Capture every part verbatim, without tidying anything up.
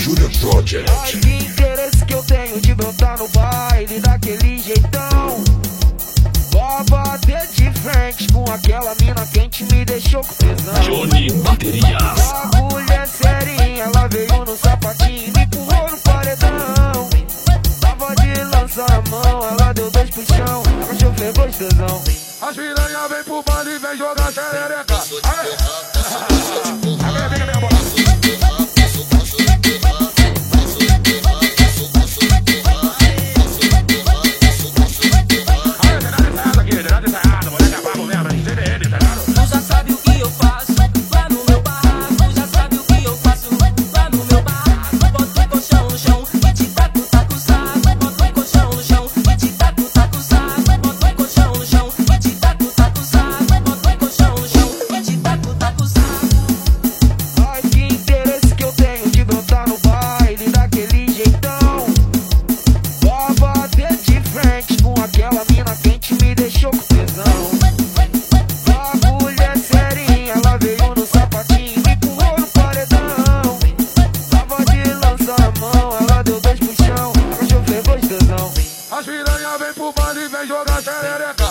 Júnior Project. Ai, que interesse que eu tenho de brotar no baile daquele jeitão. Vou bater de frente com aquela mina quente, me deixou com tesão. Johnny Baterias. A mulher serinha, ela veio no sapatinho e me empurrou no paredão. Tava de lança na mão, ela deu dois pro chão, a cachorro pegou de tesão. As piranha vem pro baile e vem jogar xerereca. As piranha vem pro baile e vem jogar xerereca.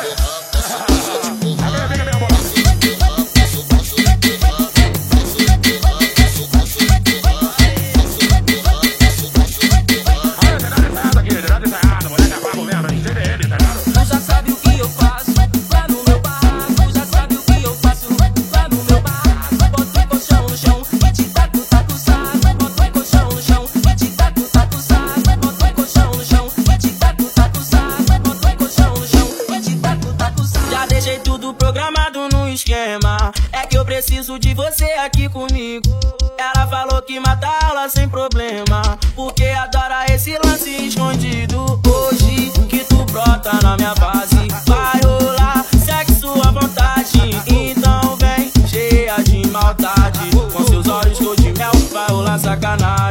Tu já sabe o que eu faço lá no meu barraco. Já sabe o que eu faço lá no meu barraco. Boto o colchão no chão e te taco, taco, saco. Boto o colchão no chão e te taco, taco, saco. Boto o colchão no chão e te taco, taco, saco. Boto o colchão no chão e te taco, taco, saco. Já deixei tudo programado no esquema. É que eu preciso de você aqui comigo. Ela falou que mata a aula sem problema, porque adora esse lance escondido. Hoje que tu brota na minha base, vai rolar sexo à vontade. Então vem cheia de maldade, com seus olhos cor de mel, vai rolar sacanagem.